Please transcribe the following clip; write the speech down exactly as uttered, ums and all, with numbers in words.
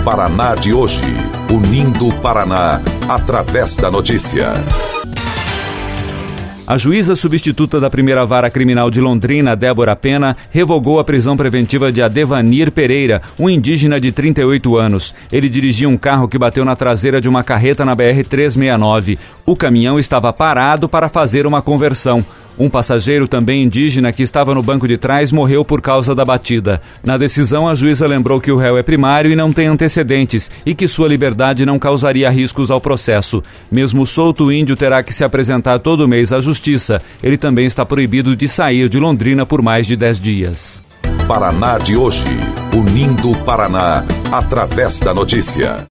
Paraná de hoje, unindo o Paraná através da notícia. A juíza substituta da primeira vara criminal de Londrina, Débora Pena, revogou a prisão preventiva de Adevanir Pereira, um indígena de trinta e oito anos. Ele dirigia um carro que bateu na traseira de uma carreta na B R trezentos e sessenta e nove. O caminhão estava parado para fazer uma conversão. Um passageiro, também indígena, que estava no banco de trás, morreu por causa da batida. Na decisão, a juíza lembrou que o réu é primário e não tem antecedentes e que sua liberdade não causaria riscos ao processo. Mesmo solto, o índio terá que se apresentar todo mês à justiça. Ele também está proibido de sair de Londrina por mais de dez dias. Paraná de hoje, unindo o Paraná através da notícia.